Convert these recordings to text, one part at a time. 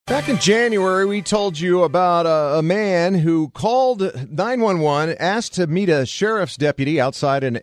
Back in January, we told you about a man who called 911, asked to meet a sheriff's deputy outside an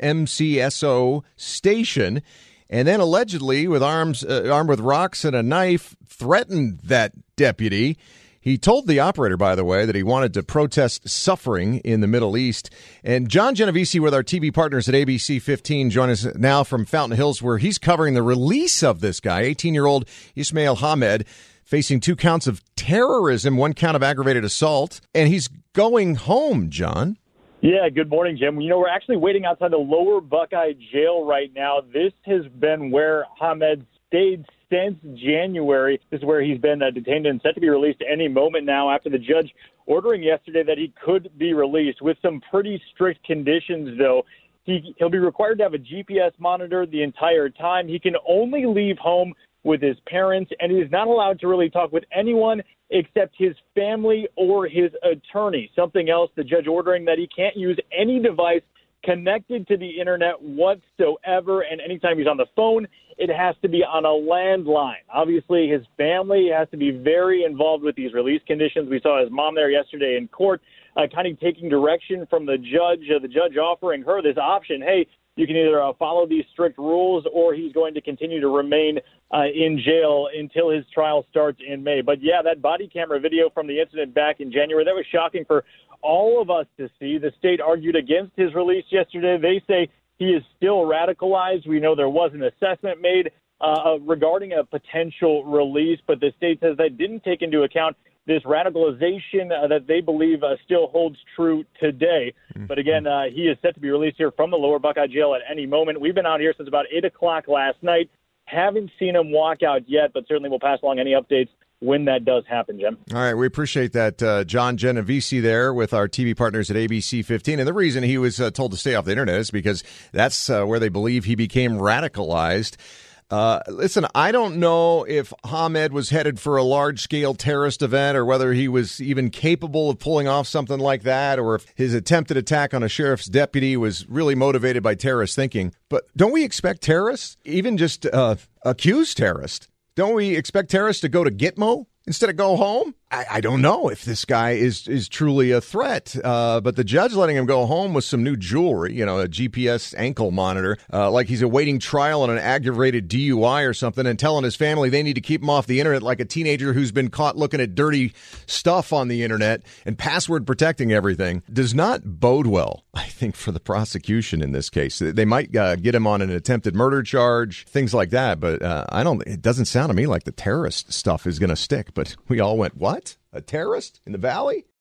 MCSO station, and then allegedly, with armed with rocks and a knife, threatened that deputy. He told the operator, by the way, that he wanted to protest suffering in the Middle East. And John Genovese with our TV partners at ABC 15 join us now from Fountain Hills, where he's covering the release of this guy, 18-year-old Ismail Hamed, facing 2 counts of terrorism, 1 count of aggravated assault, and he's going home, John. Yeah, good morning, Jim. You know, we're actually waiting outside the Lower Buckeye Jail right now. This has been where Hamed stayed since January. This is where he's been detained and set to be released any moment now after the judge ordering yesterday that he could be released with some pretty strict conditions, though. He'll be required to have a GPS monitor the entire time. He can only leave home with his parents, and he is not allowed to really talk with anyone except his family or his attorney. Something else, the judge ordering that he can't use any device connected to the internet whatsoever, and anytime he's on the phone, it has to be on a landline. Obviously, his family has to be very involved with these release conditions. We saw his mom there yesterday in court, kind of taking direction from the judge offering her this option. Hey, you can either follow these strict rules or he's going to continue to remain in jail until his trial starts in May. But, yeah, that body camera video from the incident back in January, that was shocking for all of us to see. The state argued against his release yesterday. They say he is still radicalized. We know there was an assessment made regarding a potential release, but the state says that didn't take into account this radicalization that they believe still holds true today. But again, he is set to be released here from the Lower Buckeye Jail at any moment. We've been out here since about 8 o'clock last night. Haven't seen him walk out yet, but certainly we'll pass along any updates when that does happen, Jim. All right, we appreciate that. John Genovese there with our TV partners at ABC 15. And the reason he was told to stay off the internet is because that's where they believe he became radicalized. Listen, I don't know if Hamed was headed for a large-scale terrorist event or whether he was even capable of pulling off something like that, or if his attempted attack on a sheriff's deputy was really motivated by terrorist thinking. But don't we expect terrorists, even just accused terrorists, don't we expect terrorists to go to Gitmo instead of go home? I don't know if this guy is truly a threat, but the judge letting him go home with some new jewelry, a GPS ankle monitor, like he's awaiting trial on an aggravated DUI or something, and telling his family they need to keep him off the internet like a teenager who's been caught looking at dirty stuff on the internet and password protecting everything, does not bode well, I think, for the prosecution in this case. They might get him on an attempted murder charge, things like that, but it doesn't sound to me like the terrorist stuff is going to stick. But we all went, what? A terrorist in the Valley?